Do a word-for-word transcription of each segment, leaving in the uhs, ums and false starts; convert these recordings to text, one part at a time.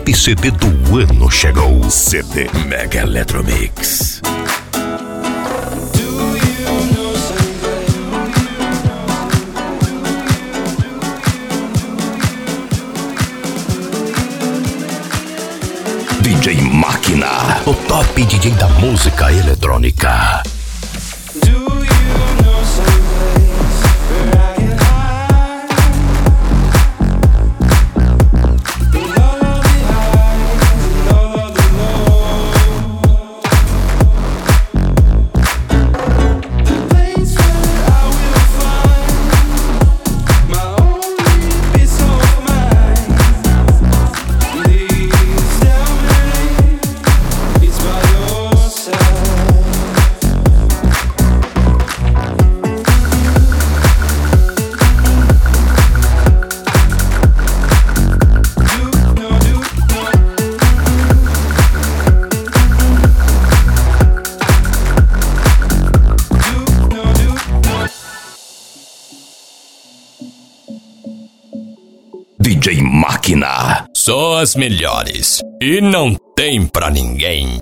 top C D do ano chegou. C D Mega Eletromix. D J Máquina, o top D J da música eletrônica. D J Máquina. Só as melhores. E não tem pra ninguém.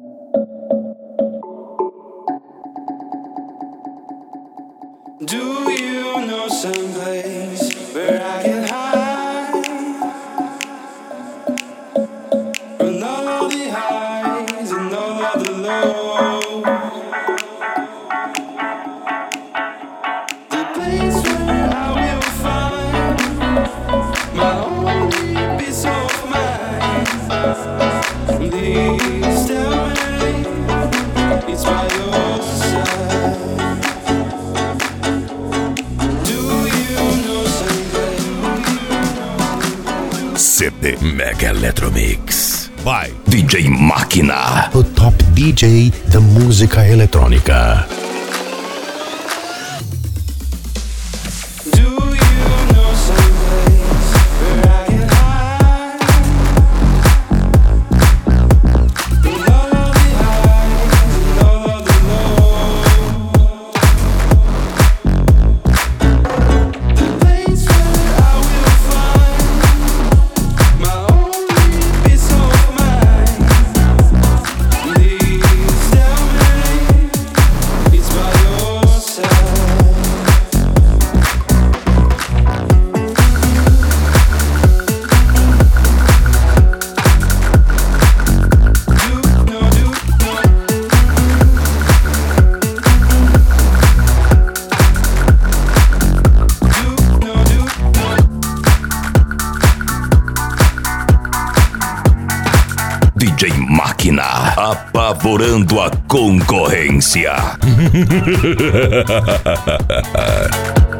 Do you know some place where I can hide from all the highs and all the lows? The place where I will find my only peace of mind. Please tell me it's by your side. C D Mega Eletromix. Vai, D J Máquina, o top D J da música eletrônica. D J Máquina, apavorando a concorrência.